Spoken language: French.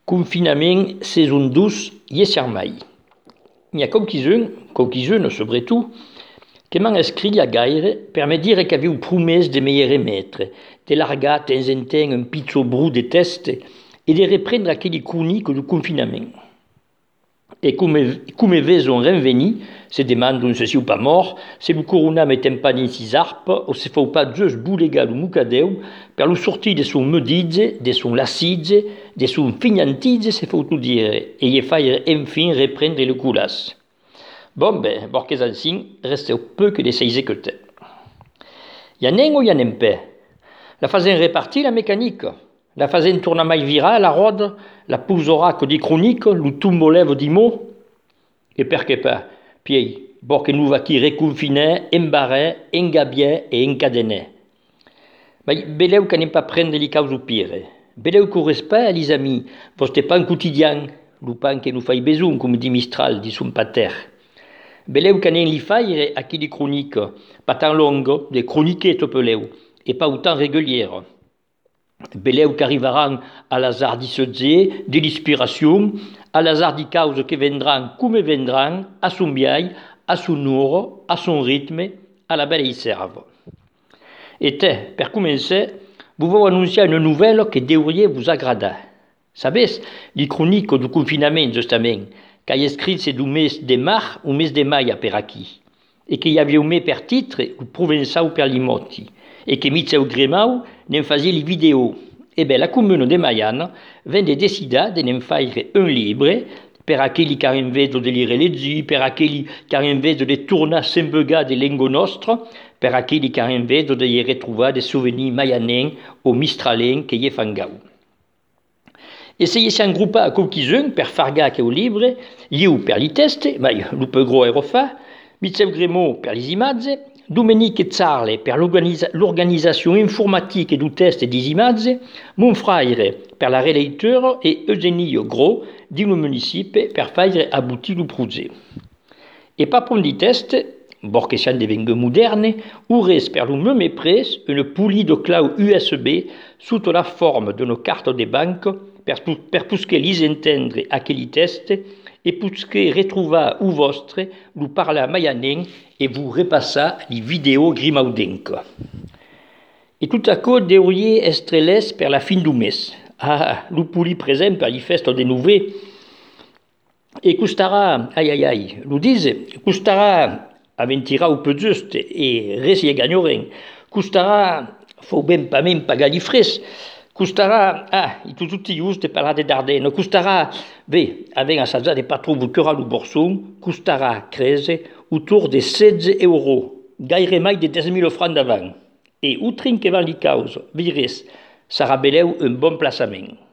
Confinament, saison 12, iessermai. Il y a qualcuno soprattutto, che m'han escrit a gaire per me dire che avevo promesso de me remettere, de largar temps en temps un pizzo bru de teste e de reprendre aquelle chronique du confinament. E come veso renveni, se demandano se siu pas mort, se lo corona metem pas dins sis arp, o se fau pas just bulegar lo mucadeu per lo sortir de son medizze, de son lassidze, de son fignantizze, se fau tu dire, e gli faire enfin reprendre le culas. Bon ben, borques ansin, resteu peu que de seise que te. Y a o y a pe. La fasen repartir la mécanique. La fasen torna mai virar la rode, la pousorac di cronique, lo tumbolevo di mo. E perché pas? Piei, borque nous va qui reconfiné, embarré, engabié et encadené. Mais beleu que n'aime pas prendre les causes pire. Beleu correspond à les amis, vostre pan quotidien, le pan que nous fait besoin, comme dit Mistral, dit son pater. Beleu que n'aime li faire à qui des chroniques, pas tant longues, des chroniques topeleu, et pas autant régulières. Beleu qu'arriveront à l'hasard d'issezé, de l'inspiration, à l'hasard des causes qui vendront comme vendront, à son biais, à son heure, à son rythme, à la belle y serve. Et per commencer, vous vous annoncer une nouvelle qui devrait vous aggrader. Savez, les chroniques du confinement, justement, qu'a écrit c'est du mes de mars ou mes de mai per aquí, et qu'il y avait mis per titre le Provençal per Limotti, et que Michel Grémau n'en faisait les vidéos. Et bien, la commune de Mayenne vient de décider de n'en faire un livre per aquelli qui en vez de lire les yeux, per aquelli qui en vez de les tourner s'embega de lengo nostre, per aquelli qui en vez de y retrouver des souvenirs mayannais ou mistralens que y fangau. Essayez s'en grouper à quelques-uns per farga que au livre, io per li teste, mais le peu gros est refait, Michel Grémau per les images, Dominique Zarle per l'organisation informatique du test des images, mon frère per la relecture et Eugénie Gros du municipe per faire aboutir le projet. Et pas pour les tests, borque s'en devengue moderne, ou reste per le même presse une poulie de cloud USB sous la forme de nos cartes de banque per pousser les entendre à quel test et pousser retrouver ou vostre nous parler à mayanen et vous repasser les vidéos grimaudenques. Et tout à coup, devriez estrelles per la fin du mes. Ah, le pouli présent per les festes de nouveau. Et costara, aïe, nous disent, costara aventira ou peu juste et res y gagnoren. Costara, faut ben pas même pagar les frais. Costara, i tutti just parlar de Dardenne, costara, bé, avec un salaire de pas trop vous cœur au borson, costara crese autour de 16 €, gaire mai de 10 000 francs d'avant. Et outrin que van les causes, vires, sarà beleu un bon placement.